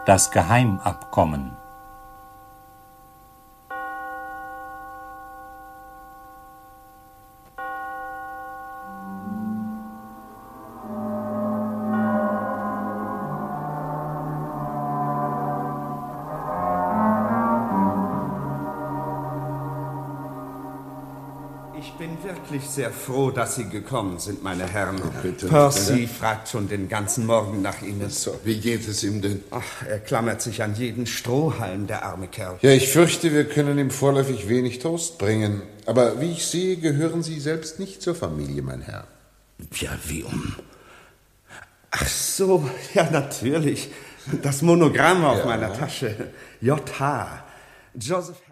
Das Geheimabkommen. Ich bin wirklich sehr froh, dass Sie gekommen sind, meine Herren. Bitte. Percy fragt schon den ganzen Morgen nach Ihnen. So, wie geht es ihm denn? Ach, er klammert sich an jeden Strohhalm, der arme Kerl. Ja, ich fürchte, wir können ihm vorläufig wenig Toast bringen. Aber wie ich sehe, gehören Sie selbst nicht zur Familie, mein Herr. Ja, wie um? Ach so, ja, natürlich. Das Monogramm auf meiner Tasche. J.H. Joseph